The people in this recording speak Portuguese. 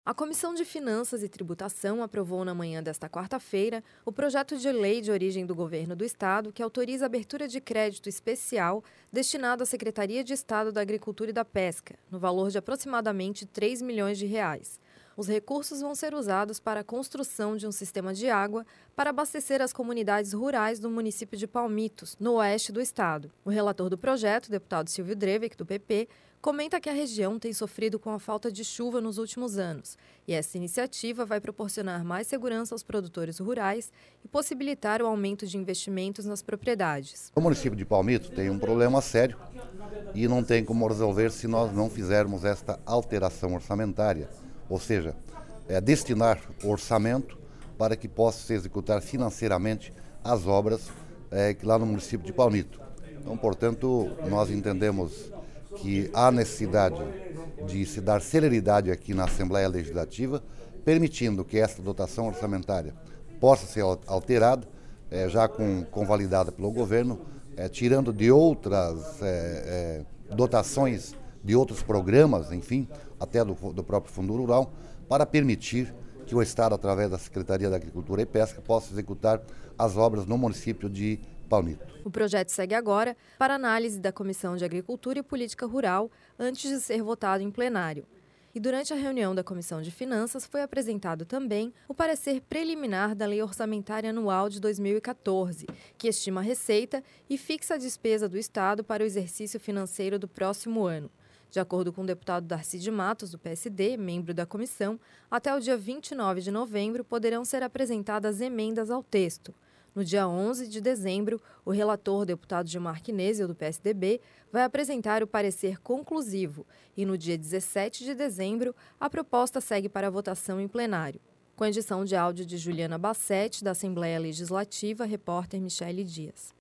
A Comissão de Finanças e Tributação aprovou na manhã desta quarta-feira o projeto de lei de origem do Governo do Estado que autoriza a abertura de crédito especial destinado à Secretaria de Estado da Agricultura e da Pesca, no valor de aproximadamente R$ 3 milhões. Os recursos vão ser usados para a construção de um sistema de água para abastecer as comunidades rurais do município de Palmitos, no oeste do estado. O relator do projeto, o deputado Silvio Dreweck, do PP, comenta que a região tem sofrido com a falta de chuva nos últimos anos e essa iniciativa vai proporcionar mais segurança aos produtores rurais e possibilitar o aumento de investimentos nas propriedades. O município de Palmitos tem um problema sério e não tem como resolver se nós não fizermos esta alteração orçamentária, ou seja, destinar o orçamento para que possa se executar financeiramente as obras lá no município de Palmitos. Então, portanto, nós entendemos que há necessidade de se dar celeridade aqui na Assembleia Legislativa, permitindo que esta dotação orçamentária possa ser alterada, já convalidada pelo governo, tirando de outras dotações de outros programas, enfim, até do próprio Fundo Rural, para permitir que o Estado, através da Secretaria da Agricultura e Pesca, possa executar as obras no município de Palmitos. O projeto segue agora para análise da Comissão de Agricultura e Política Rural antes de ser votado em plenário. E durante a reunião da Comissão de Finanças foi apresentado também o parecer preliminar da Lei Orçamentária Anual de 2014, que estima a receita e fixa a despesa do Estado para o exercício financeiro do próximo ano. De acordo com o deputado Darcy de Matos, do PSD, membro da comissão, até o dia 29 de novembro poderão ser apresentadas emendas ao texto. No dia 11 de dezembro, o relator, deputado Gilmar Knezia, do PSDB, vai apresentar o parecer conclusivo e, no dia 17 de dezembro, a proposta segue para a votação em plenário. Com edição de áudio de Juliana Bassetti, da Assembleia Legislativa, repórter Michele Dias.